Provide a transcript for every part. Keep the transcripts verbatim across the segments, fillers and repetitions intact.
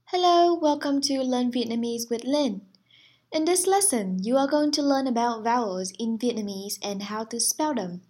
Hello, welcome to Learn Vietnamese with Linh. In this lesson, you are going to learn about vowels in Vietnamese and how to spell them.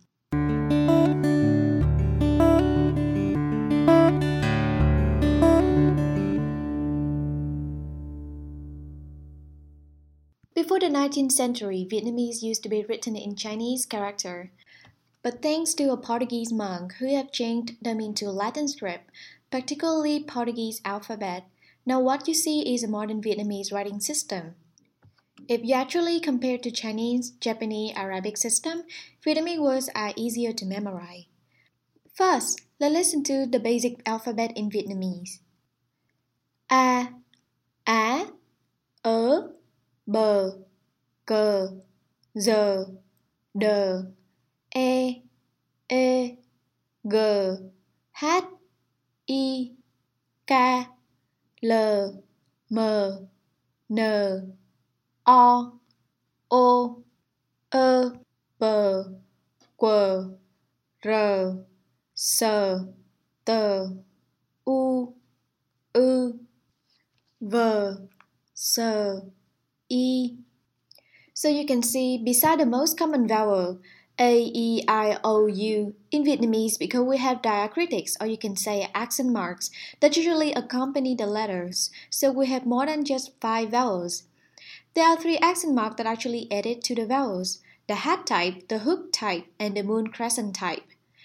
Before the nineteenth century, Vietnamese used to be written in Chinese character. But thanks to a Portuguese monk who have changed them into Latin script, particularly Portuguese alphabet, now what you see is a modern Vietnamese writing system. If you actually compare to Chinese, Japanese, Arabic system, Vietnamese words are easier to memorize. First, let's listen to the basic alphabet in Vietnamese. A, Á, Ớ, Bờ, Cờ, Giờ, Đờ, E, Ê, G, H, I, K, L, M, N, O, O, Ơ, Bờ, Quờ, R, Sờ, Tờ, U, Ư, Vờ, Sờ, I. So you can see, beside the most common vowel, A, E, I, O, U, in Vietnamese, because we have diacritics, or you can say accent marks, that usually accompany the letters, so we have more than just five vowels. There are three accent marks that actually added to the vowels: the hat type, the hook type, and the moon crescent type.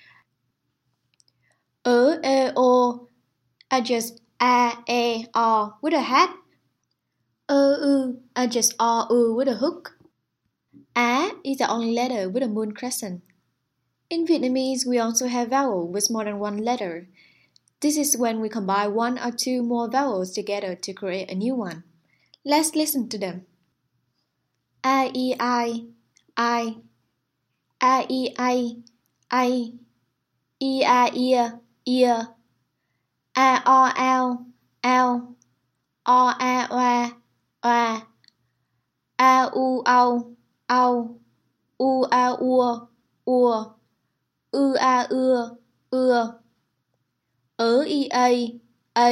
Ớ, ê, o are just a, e, o with a hat. Ơ, ư are just o, u with a hook. Á is the only letter with a moon crescent. In Vietnamese, we also have vowel with more than one letter. This is when we combine one or two more vowels together to create a new one. Let's listen to them. A, E, I, I. A, E, I, I. E, A, ear, ear. A, O, ow, ow. O, A, oa, oa. A, U, au, au. U, A, ua, ua. Ư, A, ưa, ưa. Ớ, I, a, a.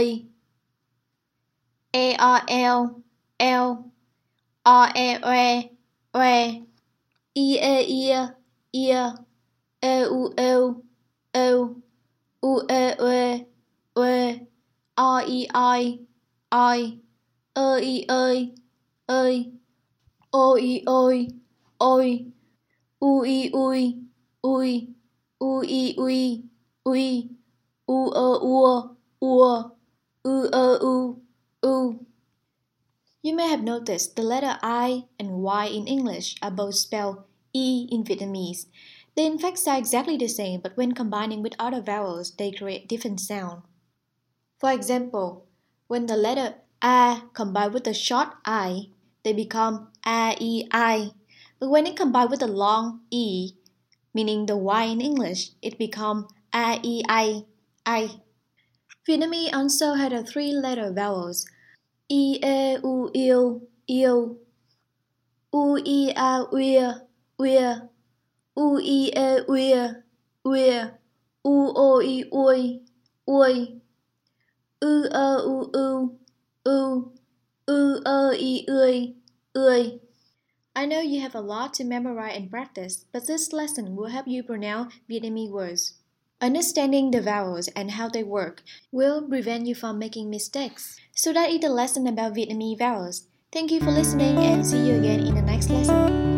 E, O, eo, eo. O, e, oe, oe. I, e, ia, ia. E, u, êu, êu. U, e, ue, ue. O, i, oi, oi. Ơ, i, ơi, ơi. O, i, ôi, ôi. U, i, ui, ui. U, i, ui, ui. U, ơ, ua, ua. Ư, ơ, u, u. You may have noticed the letter I and Y in English are both spelled E in Vietnamese. They in fact sound exactly the same, but when combining with other vowels, they create different sound. For example, when the letter A combine with the short I, they become A, E, I. But when it combine with the long E, meaning the Y in English, it becomes A, E, I, I. Vietnamese also had a three-letter vowels: I, E, U, yêu, yêu. U, I, A, uya, uya. U, I, E, uya, uya. U, O, I, ui, ui. Ư, ơ, u, ưu, ưu. Ư, ơ, i, ươi, ươi. I know you have a lot to memorize and practice, but this lesson will help you pronounce Vietnamese words. Understanding the vowels and how they work will prevent you from making mistakes. So that is the lesson about Vietnamese vowels. Thank you for listening and see you again in the next lesson.